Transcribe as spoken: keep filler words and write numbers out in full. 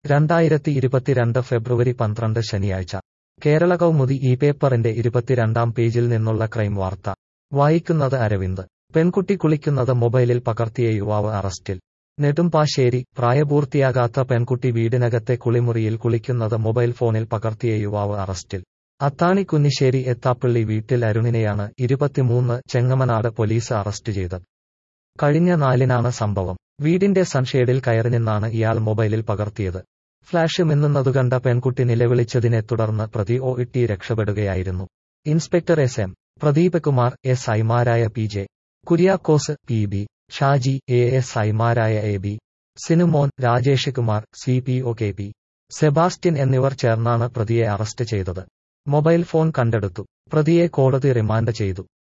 രണ്ടായിരത്തി ഇരുപത്തിരണ്ട് ഫെബ്രുവരി പന്ത്രണ്ട് ശനിയാഴ്ച കേരള കൗമുദി ഈ പേപ്പറിന്റെ ഇരുപത്തിരണ്ടാം പേജിൽ നിന്നുള്ള ക്രൈം വാർത്ത വായിക്കുന്നത് അരവിന്ദ്. പെൺകുട്ടി കുളിക്കുന്നത് മൊബൈലിൽ പകർത്തിയ യുവാവ് അറസ്റ്റിൽ. നെടുമ്പാശ്ശേരി. പ്രായപൂർത്തിയാകാത്ത പെൺകുട്ടി വീടിനകത്തെ കുളിമുറിയിൽ കുളിക്കുന്നത് മൊബൈൽ ഫോണിൽ പകർത്തിയ യുവാവ് അറസ്റ്റിൽ. അത്താണി കുന്നിശ്ശേരി എത്താപ്പള്ളി വീട്ടിൽ അരുണിനെയാണ് ഇരുപത്തിമൂന്ന് ചെങ്ങമനാട് പോലീസ് അറസ്റ്റ് ചെയ്തത്. കഴിഞ്ഞ നാലിനാണ് സംഭവം. വീടിന്റെ സൺഷേഡിൽ കയറി നിന്നാണ് ഇയാൾ മൊബൈലിൽ പകർത്തിയത്. ഫ്ലാഷ് മിന്നുന്നതുകണ്ട പെൺകുട്ടി നിലവിളിച്ചതിനെ തുടർന്ന് പ്രതി ഓടി രക്ഷപ്പെടുകയായിരുന്നു. Inspector S M Pradeep Kumar, S ഐമാരായ P J Kuriakose, P B Shaji, A S ഐമാരായ A B Sinumon, Rajesh Kumar, C P O K P Sebastian എന്നിവർ ചേർന്നാണ് പ്രതിയെ അറസ്റ്റ് ചെയ്തത്. മൊബൈൽ ഫോൺ കണ്ടെടുത്തു. പ്രതിയെ കോടതി റിമാൻഡ് ചെയ്തു.